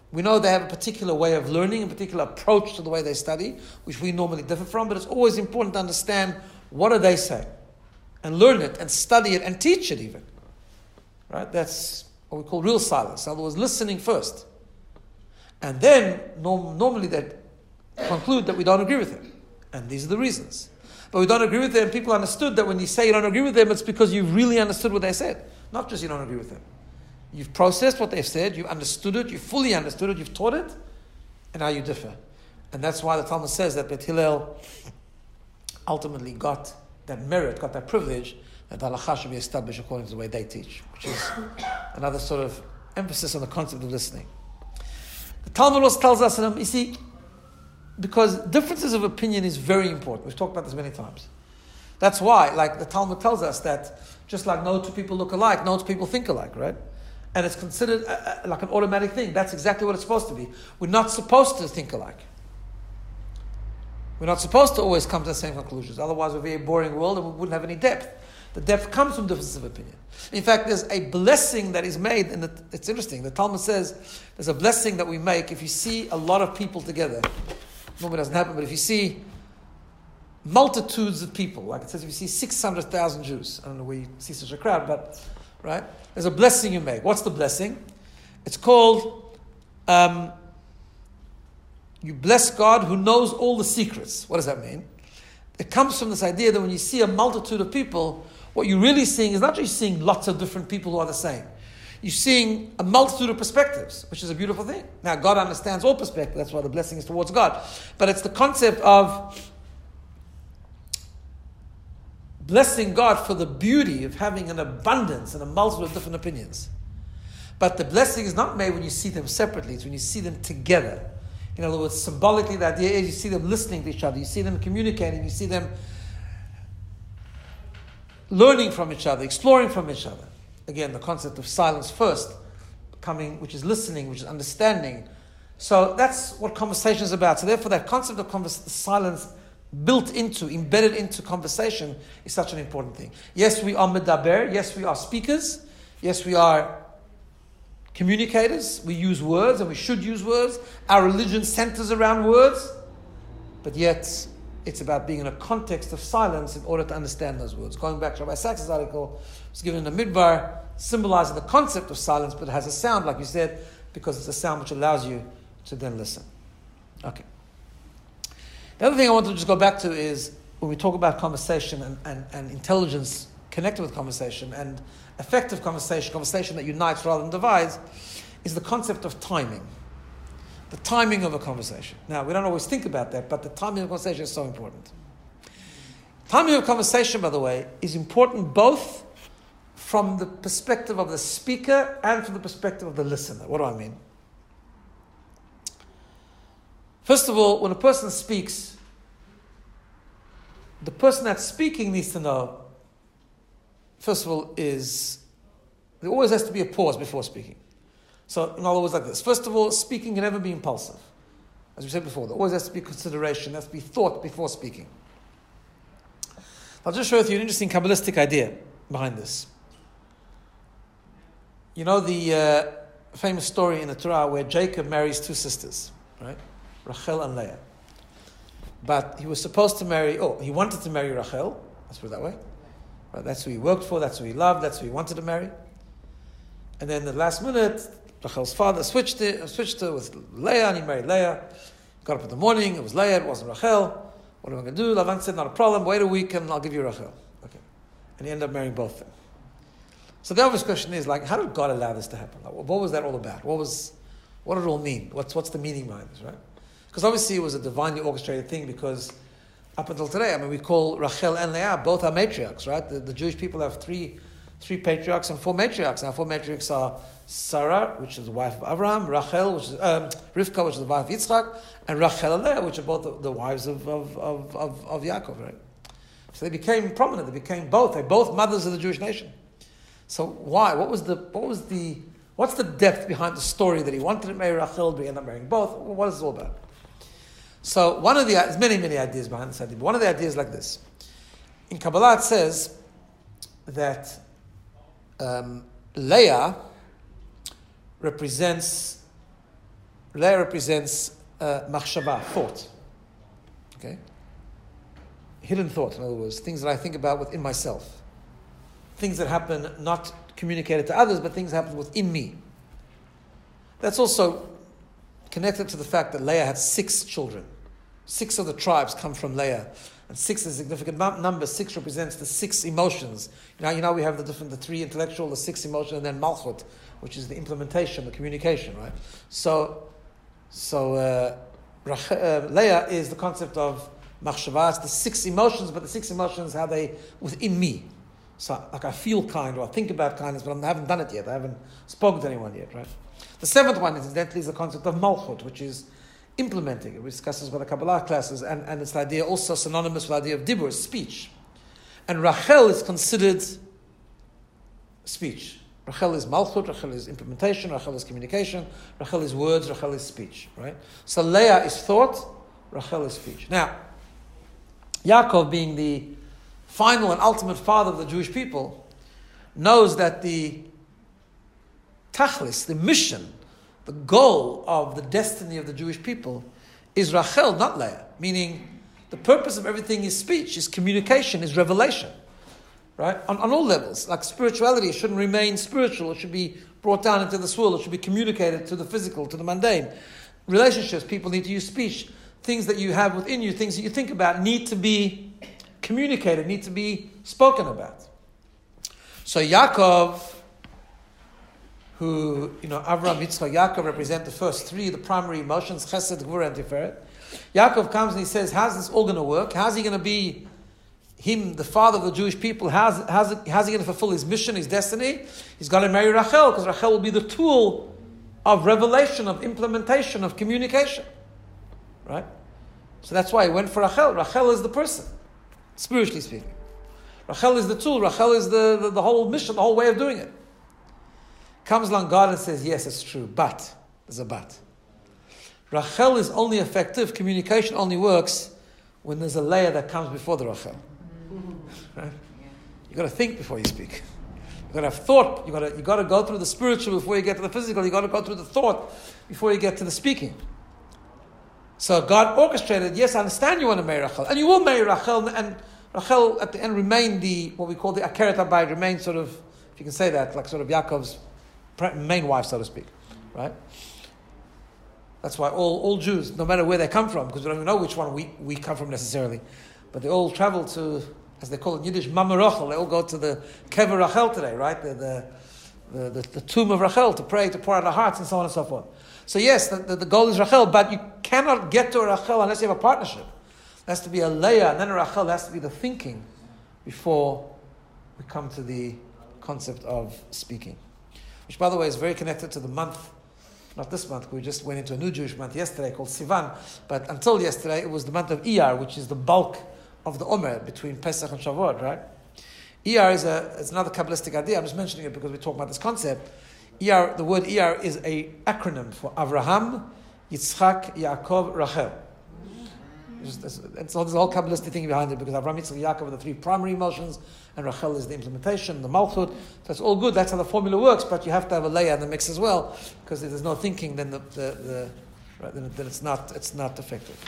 We know they have a particular way of learning, a particular approach to the way they study, which we normally differ from, but it's always important to understand what do they say, and learn it, and study it, and teach it even. Right? That's what we call real silence. In other words, listening first. And then, norm- normally they conclude that we don't agree with them. And these are the reasons. But we don't agree with them. People understood that when you say you don't agree with them, it's because you've really understood what they said. Not just you don't agree with them. You've processed what they've said, you've understood it, you've fully understood it, you've taught it, and now you differ. And that's why the Talmud says that Beit Hillel ultimately got that merit, got that privilege, that the halakha should be established according to the way they teach, which is another sort of emphasis on the concept of listening. The Talmud also tells us, you see, because differences of opinion is very important. We've talked about this many times. That's why, like the Talmud tells us that just like no two people look alike, no two people think alike, right? And it's considered a, a, like an automatic thing. That's exactly what it's supposed to be. We're not supposed to think alike. We're not supposed to always come to the same conclusions. Otherwise, it would be a boring world and we wouldn't have any depth. The depth comes from differences of opinion. In fact, there's a blessing that is made, and it's interesting. The Talmud says there's a blessing that we make if you see a lot of people together. Normally it doesn't happen, but if you see multitudes of people, like it says, if you see six hundred thousand Jews, I don't know where you see such a crowd, but, right? There's a blessing you make. What's the blessing? It's called, um, you bless God who knows all the secrets. What does that mean? It comes from this idea that when you see a multitude of people, what you're really seeing is not just seeing lots of different people who are the same. You're seeing a multitude of perspectives, which is a beautiful thing. Now, God understands all perspectives. That's why the blessing is towards God. But it's the concept of blessing God for the beauty of having an abundance and a multitude of different opinions. But the blessing is not made when you see them separately. It's when you see them together. In other words, symbolically, the idea is you see them listening to each other. You see them communicating. You see them learning from each other, exploring from each other. Again, the concept of silence first, coming, which is listening, which is understanding. So that's what conversation is about. So therefore, that concept of convers- silence built into, embedded into conversation is such an important thing. Yes, we are medaber. Yes, we are speakers. Yes, we are communicators. We use words, and we should use words. Our religion centers around words. But yet, it's about being in a context of silence in order to understand those words. Going back to Rabbi Sachs' article, it was given in the Midbar, symbolizing the concept of silence, but it has a sound, like you said, because it's a sound which allows you to then listen. Okay. The other thing I want to just go back to is when we talk about conversation and, and, and intelligence connected with conversation and effective conversation, conversation that unites rather than divides, is the concept of timing. The timing of a conversation. Now, we don't always think about that, but the timing of a conversation is so important. Timing of a conversation, by the way, is important both from the perspective of the speaker and from the perspective of the listener. What do I mean? First of all, when a person speaks, the person that's speaking needs to know, first of all, is there always has to be a pause before speaking. So, in other words, like this. First of all, speaking can never be impulsive. As we said before, there always has to be consideration, there has to be thought before speaking. I'll just share with you an interesting Kabbalistic idea behind this. You know the uh, famous story in the Torah where Jacob marries two sisters, right? Rachel and Leah. But he was supposed to marry, oh, he wanted to marry Rachel, let's put it that way. Right? That's who he worked for, that's who he loved, that's who he wanted to marry. And then the last minute, Rachel's father switched it, switched it with Leah, and he married Leah. Got up in the morning, it was Leah, it wasn't Rachel. What am I going to do? Lavan said, not a problem, wait a week and I'll give you Rachel. Okay. And he ended up marrying both of them. So the obvious question is, like, how did God allow this to happen? Like, what was that all about? What was, what did it all mean? What's, what's the meaning behind this, right? Because obviously it was a divinely orchestrated thing, because up until today, I mean, we call Rachel and Leah, both are matriarchs, right? The, the Jewish people have three three patriarchs and four matriarchs. Now, four matriarchs are Sarah, which is the wife of Abraham, Rachel, which is um, Rivka, which is the wife of Yitzchak, and Rachel and Leah, which are both the, the wives of, of, of, of, of Yaakov, right? So they became prominent. They became both. They're both mothers of the Jewish nation. So why? What was the? What was the? What's the depth behind the story that he wanted to marry Rachel, but he ended up marrying both? What is it all about? So one of the there's many many ideas behind this idea. But one of the ideas is like this. In Kabbalah it says that um, Leah represents Leah represents uh, machshava, thought. Okay? Hidden thought, in other words, things that I think about within myself. Things that happen not communicated to others, but things that happen within me. That's also connected to the fact that Leah had six children. Six of the tribes come from Leah. And six is a significant number. Six represents the six emotions. You know, you know we have the different, the three intellectual, the six emotions, and then Malchut, which is the implementation, the communication, right? So, so uh, Rach- uh, Leah is the concept of machshava. It's the six emotions, but the six emotions, how they within me. So, like I feel kind, or I think about kindness, but I haven't done it yet. I haven't spoken to anyone yet, right? The seventh one, incidentally, is the concept of Malchut, which is implementing it. We discussed this with the Kabbalah classes, and, and it's the idea also synonymous with the idea of dibur, speech. And Rachel is considered speech. Rachel is Malchut, Rachel is implementation, Rachel is communication, Rachel is words, Rachel is speech, right? So Leah is thought, Rachel is speech. Now, Yaakov, being the final and ultimate father of the Jewish people, knows that the tachlis, the mission, the goal of the destiny of the Jewish people is Rachel, not Leah. Meaning, the purpose of everything is speech, is communication, is revelation. Right? On, on all levels. Like spirituality shouldn't remain spiritual. It should be brought down into this world. It should be communicated to the physical, to the mundane. Relationships, people need to use speech. Things that you have within you, things that you think about, need to be communicated, need to be spoken about. So Yaakov, who, you know, Avraham, Yitzchak, Yaakov represent the first three, the primary emotions, Chesed, Gvura, and Tiferet. Yaakov comes and he says, how's this all going to work? How's he going to be him, the father of the Jewish people? How's, how's, it, how's he going to fulfill his mission, his destiny? He's got to marry Rachel, because Rachel will be the tool of revelation, of implementation, of communication. Right? So that's why he went for Rachel. Rachel is the person, spiritually speaking. Rachel is the tool. Rachel is the, the, the whole mission, the whole way of doing it. Comes along God and says, yes, it's true, but, there's a but. Rachel is only effective, communication only works when there's a layer that comes before the Rachel. Right? You've got to think before you speak. You've got to have thought. You've got to, you've got to go through the spiritual before you get to the physical. You've got to go through the thought before you get to the speaking. So God orchestrated, yes, I understand you want to marry Rachel, and you will marry Rachel, and Rachel at the end remain the, what we call the Akeret Habayit, remain sort of, if you can say that, like sort of Yaakov's main wife, so to speak, right? That's why all, all Jews, no matter where they come from, because we don't even know which one we, we come from necessarily, but they all travel to, as they call it in Yiddish, Mama Rachel. They all go to the Kever Rachel today, right? The the, the, the the tomb of Rachel to pray, to pour out our hearts, and so on and so forth. So yes, the, the, the goal is Rachel, but you cannot get to a Rachel unless you have a partnership. There has to be a Leah, and then a Rachel. There has to be the thinking before we come to the concept of speaking. Which, by the way, is very connected to the month, not this month, we just went into a new Jewish month yesterday called Sivan, but until yesterday it was the month of Iyar, which is the bulk of the Omer between Pesach and Shavuot, right? Iyar is, a, is another Kabbalistic idea. I'm just mentioning it because we're talking about this concept. Iyar, the word Iyar is an acronym for Avraham, Yitzchak, Yaakov, Rachel. And so there's a whole Kabbalistic thing behind it, because Avraham, Yitzchak, Yaakov are the three primary emotions, and Rachel is the implementation, the Malchut. That's all good. That's how the formula works. But you have to have a Leah in the mix as well, because if there's no thinking, then the, the, the right, then, then it's not it's not effective.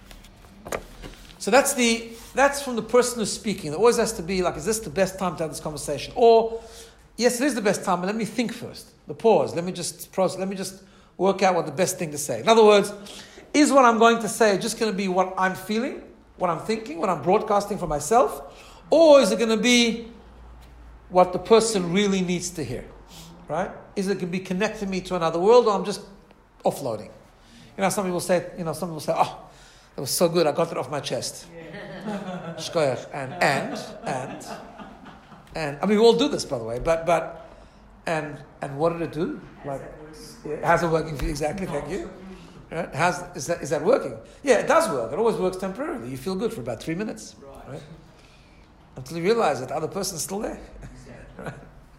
So that's the that's from the person who's speaking. There always has to be like, is this the best time to have this conversation? Or yes, it is the best time, but let me think first. The pause. Let me just process. Let me just work out what the best thing to say. In other words, is what I'm going to say just going to be what I'm feeling, what I'm thinking, what I'm broadcasting for myself? Or is it going to be what the person really needs to hear? Right? Is it going to be connecting me to another world, or I'm just offloading? You know, some people say, you know, some people say, oh, that was so good, I got it off my chest. Shkoyach. And, and, and, and, I mean, we all do this, by the way, but, but, and, and what did it do? Like, how's it working for you? Exactly, thank you. Right? How's, is that, is that working? Yeah, it does work. It always works temporarily. You feel good for about three minutes. Right? Until you realize that the other person's still there. Right?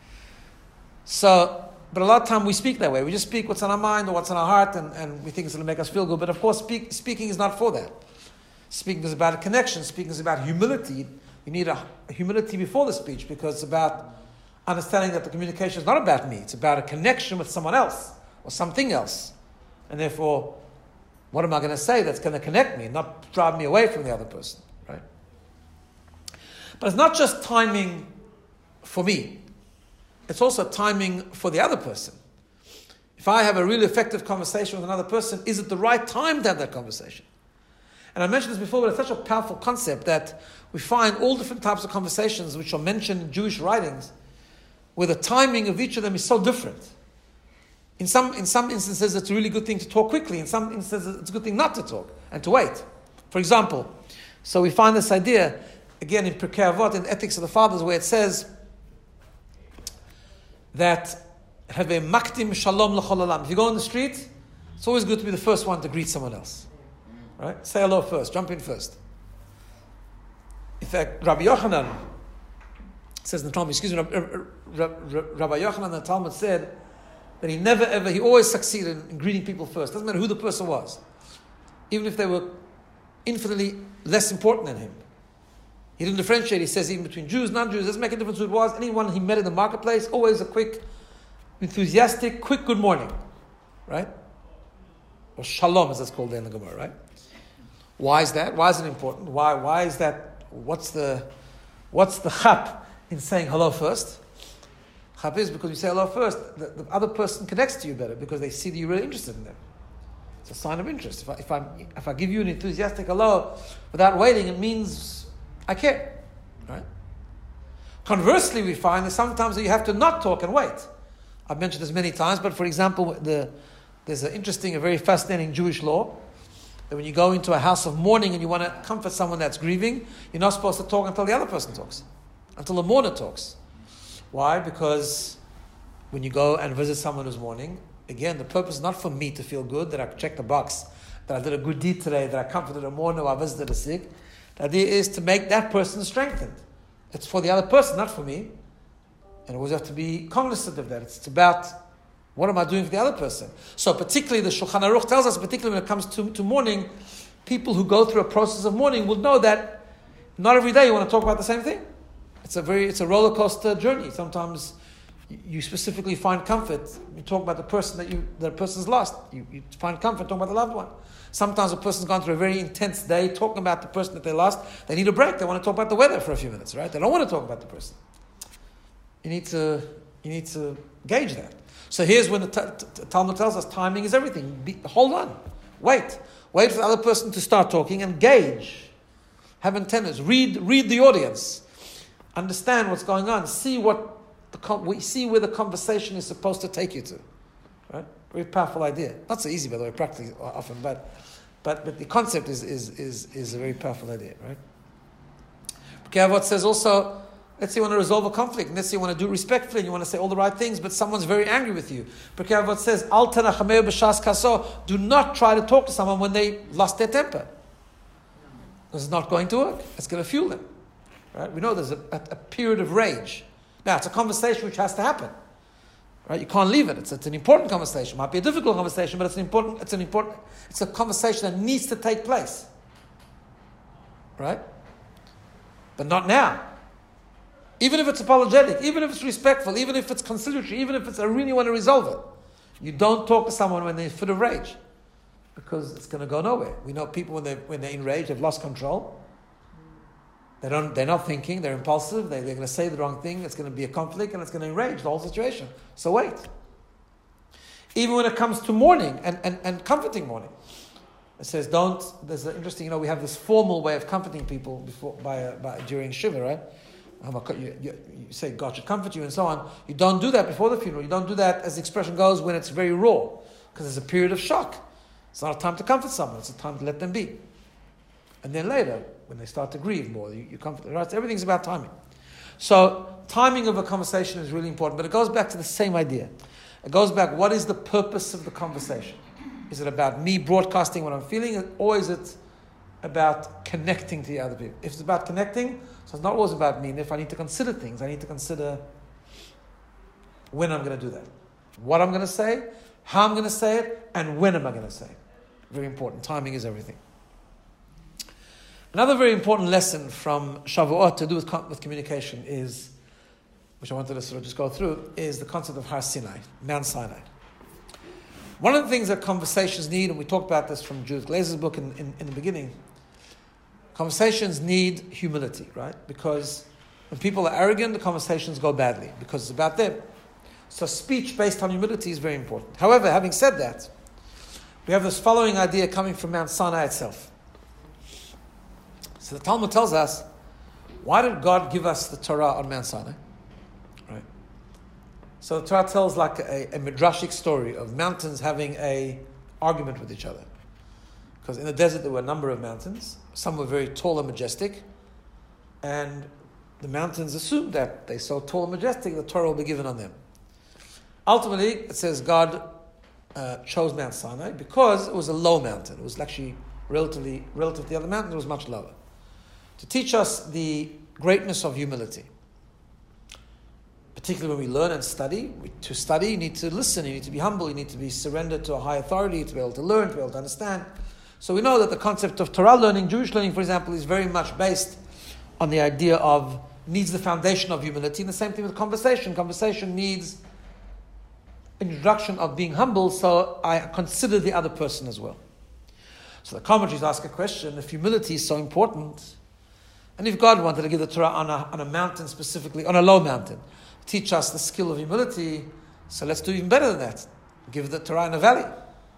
So, but a lot of time we speak that way. We just speak what's on our mind or what's on our heart, and, and we think it's going to make us feel good. But of course, speak, speaking is not for that. Speaking is about a connection. Speaking is about humility. You need a, a humility before the speech, because it's about understanding that the communication is not about me. It's about a connection with someone else or something else. And therefore, what am I going to say that's going to connect me, not drive me away from the other person, right? But it's not just timing for me. It's also timing for the other person. If I have a really effective conversation with another person, is it the right time to have that conversation? And I mentioned this before, but it's such a powerful concept that we find all different types of conversations which are mentioned in Jewish writings, where the timing of each of them is so different. In some, in some instances, it's a really good thing to talk quickly. In some instances, it's a good thing not to talk and to wait. For example, so we find this idea, again, in Pirkei Avot, in Ethics of the Fathers, where it says that have a maktim shalom l'chol olam. If you go on the street, it's always good to be the first one to greet someone else. Right? Say hello first, jump in first. In fact, Rabbi Yochanan says in the Talmud, excuse me, Rabbi Yochanan in the Talmud said that he never ever, he always succeeded in greeting people first. Doesn't matter who the person was. Even if they were infinitely less important than him. He didn't differentiate, he says, even between Jews, non-Jews, doesn't make a difference who it was. Anyone he met in the marketplace, always a quick, enthusiastic, quick good morning. Right? Or shalom, as it's called in the Gemara, right? Why is that? Why is it important? Why why is that? What's the what's the chap in saying hello first? Chap is because you say hello first, the, the other person connects to you better because they see that you're really interested in them. It's a sign of interest. If I if I if I give you an enthusiastic hello without waiting, it means I care. Right? Conversely, we find that sometimes you have to not talk and wait. I've mentioned this many times, but for example, the, there's an interesting, a very fascinating Jewish law that when you go into a house of mourning and you want to comfort someone that's grieving, you're not supposed to talk until the other person talks, until the mourner talks. Why? Because when you go and visit someone who's mourning, again, the purpose is not for me to feel good, that I checked the box, that I did a good deed today, that I comforted a mourner, or I visited a sick. The idea is to make that person strengthened. It's for the other person, not for me. And always have to be cognizant of that. It's about what am I doing for the other person? So particularly the Shulchan Aruch tells us, particularly when it comes to, to mourning, people who go through a process of mourning will know that not every day you want to talk about the same thing. It's a very, it's a roller coaster journey. Sometimes you specifically find comfort. You talk about the person that you, the person's lost. You, you find comfort talking about the loved one. Sometimes a person's gone through a very intense day talking about the person that they lost. They need a break. They want to talk about the weather for a few minutes, right? They don't want to talk about the person. You need to, you need to gauge that. So here's when the t- t- Talmud tells us timing is everything. Be, hold on. Wait. Wait for the other person to start talking and gauge. Have antennas. Read read the audience. Understand what's going on. See what the con- see where the conversation is supposed to take you to. Right? Very powerful idea. Not so easy, by the way, practically often, but but, but the concept is, is, is, is a very powerful idea, right? Pirkei Avot says also, let's say you want to resolve a conflict, and let's say you want to do it respectfully, and you want to say all the right things, but someone's very angry with you. Pirkei Avot says, Al tenachameu b'shas kaso, do not try to talk to someone when they lost their temper. Because it's not going to work. It's going to fuel them. Right? We know there's a, a, a period of rage. Now, it's a conversation which has to happen. Right? You can't leave it. It's, it's an important conversation. It might be a difficult conversation, but it's an important, it's an important, it's a conversation that needs to take place. Right? But not now. Even if it's apologetic, even if it's respectful, even if it's conciliatory, even if it's I really want to resolve it. You don't talk to someone when they're in a fit of rage. Because it's going to go nowhere. We know people when, they, when they're in rage, they've lost control. They don't, they're not thinking, they're impulsive, they, they're going to say the wrong thing, it's going to be a conflict, and it's going to enrage the whole situation. So wait. Even when it comes to mourning and, and, and comforting mourning. It says don't, there's an interesting, you know, we have this formal way of comforting people before by, uh, by during Shiva, right? You, you, you say God should comfort you and so on. You don't do that before the funeral. You don't do that, as the expression goes, when it's very raw. Because there's a period of shock. It's not a time to comfort someone, it's a time to let them be. And then later, when they start to grieve more, you, you comfort them. Right? Everything's about timing. So, timing of a conversation is really important, but it goes back to the same idea. It goes back, what is the purpose of the conversation? Is it about me broadcasting what I'm feeling, or is it about connecting to the other people? If it's about connecting, so it's not always about me, and if I need to consider things, I need to consider when I'm going to do that. What I'm going to say, how I'm going to say it, and when am I going to say it. Very important. Timing is everything. Another very important lesson from Shavuot to do with, with communication is, which I wanted to sort of just go through, is the concept of Har Sinai, Mount Sinai. One of the things that conversations need, and we talked about this from Judith Glazer's book in, in, in the beginning, conversations need humility, right? Because when people are arrogant, the conversations go badly because it's about them. So speech based on humility is very important. However, having said that, we have this following idea coming from Mount Sinai itself. So the Talmud tells us, why did God give us the Torah on Mount Sinai? Right? So the Torah tells like a, a midrashic story of mountains having a argument with each other. Because in the desert there were a number of mountains. Some were very tall and majestic. And the mountains assumed that they're so tall and majestic, the Torah will be given on them. Ultimately, it says God uh, chose Mount Sinai because it was a low mountain. It was actually relatively, relative to the other mountains, it was much lower. To teach us the greatness of humility. Particularly when we learn and study. To study, you need to listen, you need to be humble, you need to be surrendered to a high authority, to be able to learn, to be able to understand. So we know that the concept of Torah learning, Jewish learning, for example, is very much based on the idea of, needs the foundation of humility. And the same thing with conversation. Conversation needs introduction of being humble, so I consider the other person as well. So the commentaries ask a question, if humility is so important, and if God wanted to give the Torah on a, on a mountain specifically, on a low mountain, teach us the skill of humility, so let's do even better than that. Give the Torah in a valley.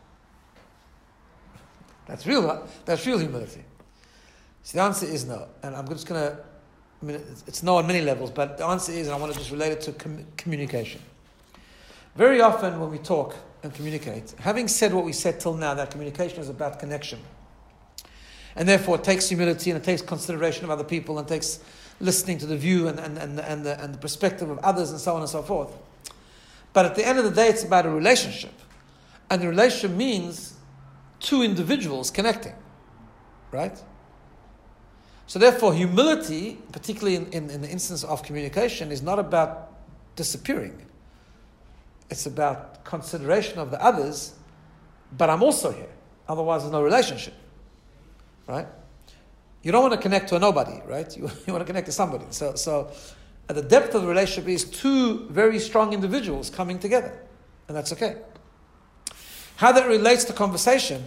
That's real, that's real humility. So the answer is no. And I'm just going to, I mean, it's no on many levels, but the answer is, and I want to just relate it to com- communication. Very often when we talk and communicate, having said what we said till now, that communication is about connection. And therefore it takes humility and it takes consideration of other people and takes listening to the view and, and, and, and, the, and the perspective of others and so on and so forth. But at the end of the day, it's about a relationship. And the relationship means two individuals connecting. Right? So therefore, humility, particularly in, in, in the instance of communication, is not about disappearing. It's about consideration of the others, but I'm also here. Otherwise, there's no relationship. Right? You don't want to connect to a nobody, right? You, you want to connect to somebody. So, so at the depth of the relationship is two very strong individuals coming together. And that's okay. How that relates to conversation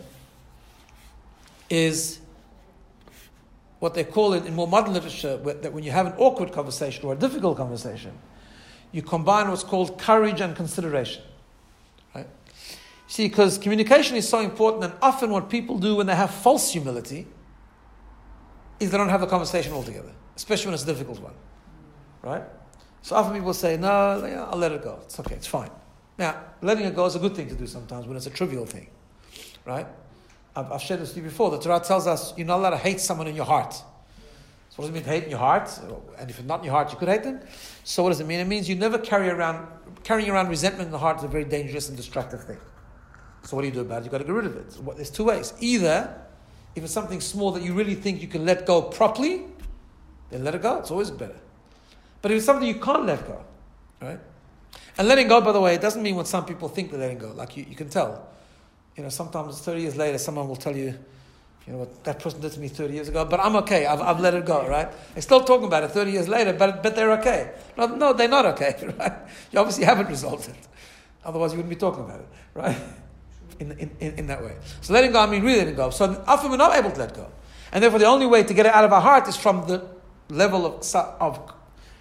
is what they call in, in more modern literature, that when you have an awkward conversation or a difficult conversation, you combine what's called courage and consideration. Right? See, because communication is so important, and often what people do when they have false humility is they don't have a conversation altogether, especially when it's a difficult one. Right? So often people say, no, yeah, I'll let it go. It's okay, it's fine. Now, letting it go is a good thing to do sometimes when it's a trivial thing. Right? I've, I've shared this with you before. The Torah tells us you're not allowed to hate someone in your heart. So what does it mean to hate in your heart? And if it's not in your heart, you could hate them. So what does it mean? It means you never carry around, carrying around resentment in the heart is a very dangerous and destructive thing. So what do you do about it? You've got to get rid of it. So what, there's two ways. Either, if it's something small that you really think you can let go properly, then let it go. It's always better. But if it's something you can't let go, right? And letting go, by the way, it doesn't mean what some people think they're letting go. Like you, you can tell. You know, sometimes thirty years later, someone will tell you, you know, what that person did to me thirty years ago, but I'm okay. I've, I've let it go, right? They're still talking about it thirty years later, but but they're okay. No, no, they're not okay, right? You obviously haven't resolved it. Otherwise, you wouldn't be talking about it, right? In, in, in, in that way. So letting go, I mean really letting go. So often we're not able to let go. And therefore the only way to get it out of our heart is from the level of, of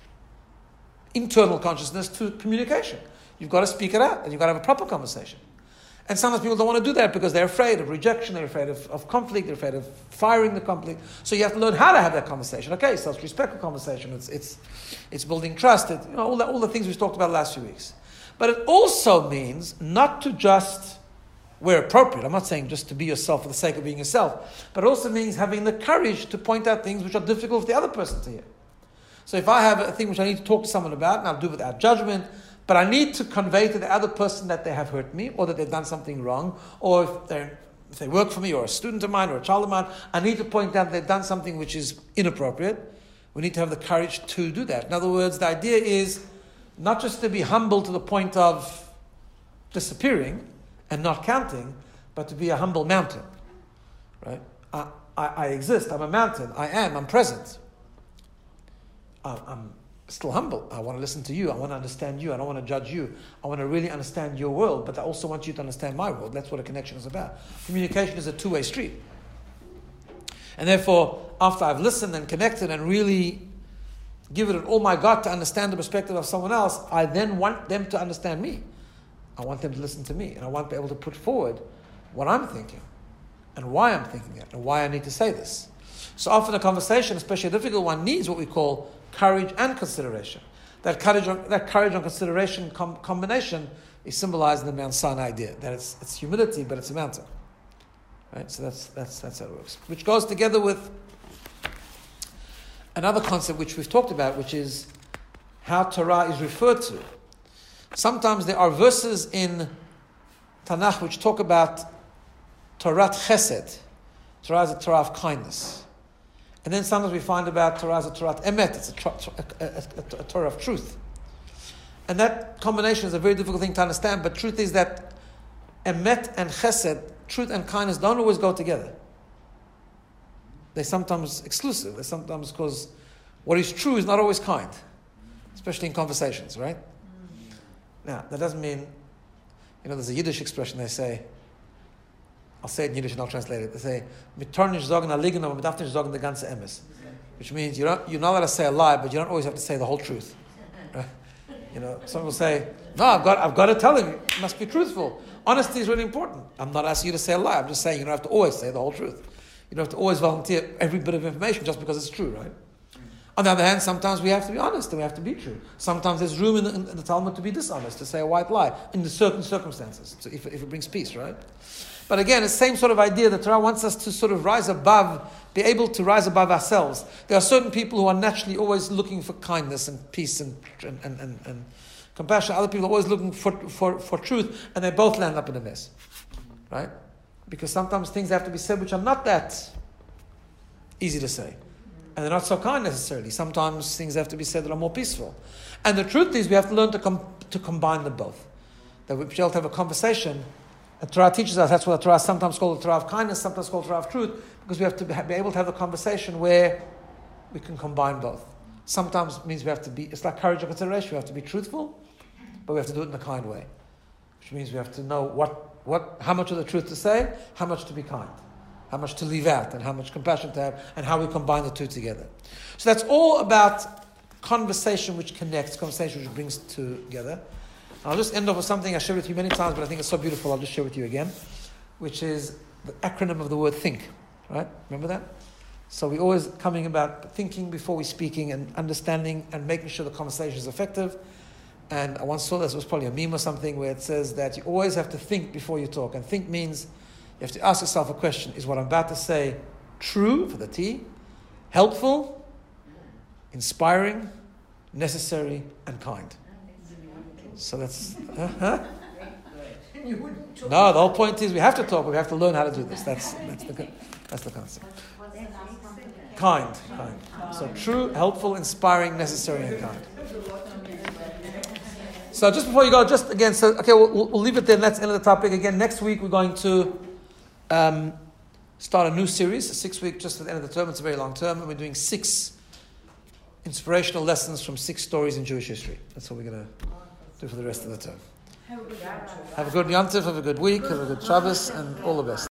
internal consciousness to communication. You've got to speak it out and you've got to have a proper conversation. And sometimes people don't want to do that because they're afraid of rejection, they're afraid of, of conflict, they're afraid of firing the conflict. So you have to learn how to have that conversation. Okay, self-respectful conversation, it's it's it's building trust, it, you know, all, the, all the things we've talked about the last few weeks. But it also means not to just, where appropriate, I'm not saying just to be yourself for the sake of being yourself, but it also means having the courage to point out things which are difficult for the other person to hear. So if I have a thing which I need to talk to someone about, and I'll do it without judgment, but I need to convey to the other person that they have hurt me, or that they've done something wrong, or if, they're, if they work for me, or a student of mine, or a child of mine, I need to point out they've done something which is inappropriate. We need to have the courage to do that. In other words, the idea is not just to be humble to the point of disappearing and not counting, but to be a humble mountain. Right? I, I, I exist, I'm a mountain, I am, I'm present. I'm still humble. I want to listen to you. I want to understand you. I don't want to judge you. I want to really understand your world, but I also want you to understand my world. That's what a connection is about. Communication is a two-way street. And therefore, after I've listened and connected and really given it all my gut to understand the perspective of someone else, I then want them to understand me. I want them to listen to me. And I want to be able to put forward what I'm thinking and why I'm thinking it and why I need to say this. So often a conversation, especially a difficult one, needs what we call courage and consideration. That courage, that courage and consideration com- combination is symbolized in the Mount Sinai idea. That it's, it's humility, but it's a mountain. Right? So that's that's that's how it works. Which goes together with another concept which we've talked about, which is how Torah is referred to. Sometimes there are verses in Tanakh which talk about Torat Chesed. Torah is a Torah of kindness. And then sometimes we find about Torah as a Torat Emet. It's a, a, a, a, a Torah of truth. And that combination is a very difficult thing to understand, but truth is that Emet and Chesed, truth and kindness, don't always go together. They're sometimes exclusive. They're sometimes because what is true is not always kind, especially in conversations, right? Mm. Now, that doesn't mean, you know, there's a Yiddish expression they say, I'll say it in Yiddish and I'll translate it. They say, "Mitornish zogen aligen, aber mitafnish zogen the ganze emes," which means you're not, you're not allowed to say a lie, but you don't always have to say the whole truth. Right? You know, some will say, "No, I've got, I've got to tell him. You must be truthful. Honesty is really important. I'm not asking you to say a lie. I'm just saying you don't have to always say the whole truth. You don't have to always volunteer every bit of information just because it's true, right?" On the other hand, sometimes we have to be honest and we have to be true. Sometimes there's room in the, in the Talmud to be dishonest, to say a white lie in the certain circumstances, so if, if it brings peace, right? But again, it's the same sort of idea that Torah wants us to sort of rise above, be able to rise above ourselves. There are certain people who are naturally always looking for kindness and peace and and, and, and, and compassion. Other people are always looking for, for, for truth, and they both land up in a mess, right? Because sometimes things have to be said which are not that easy to say. And they're not so kind necessarily. Sometimes things have to be said that are more peaceful. And the truth is we have to learn to com- to combine them both. That we be able to have a conversation. And Torah teaches us, that's what the Torah is sometimes called the Torah of kindness, sometimes called the Torah of truth, because we have to be able to have a conversation where we can combine both. Sometimes it means we have to be, it's like courage and consideration, we have to be truthful, but we have to do it in a kind way. Which means we have to know what, what, how much of the truth to say, how much to be kind, how much to leave out, and how much compassion to have, and how we combine the two together. So that's all about conversation which connects, conversation which brings together. I'll just end off with something I shared with you many times, but I think it's so beautiful, I'll just share with you again, which is the acronym of the word think, right? Remember that? So we're always coming about thinking before we're speaking and understanding and making sure the conversation is effective. And I once saw this, it was probably a meme or something, where it says that you always have to think before you talk. And think means you have to ask yourself a question. Is what I'm about to say true, for the T, helpful, inspiring, necessary, and kind? So that's... Uh, huh? No, the whole point is we have to talk, but we have to learn how to do this. That's that's the that's the concept. Kind, kind. So true, helpful, inspiring, necessary, and kind. So just before you go, just again, so okay, we'll, we'll leave it there. Let's end of the topic again. Next week we're going to um, start a new series, a six-week, just at the end of the term. It's a very long term, and we're doing six inspirational lessons from six stories in Jewish history. That's what we're going to do for the rest of the term. Have a good Yom Tov, have a good week, have a good Shabbos, and all the best.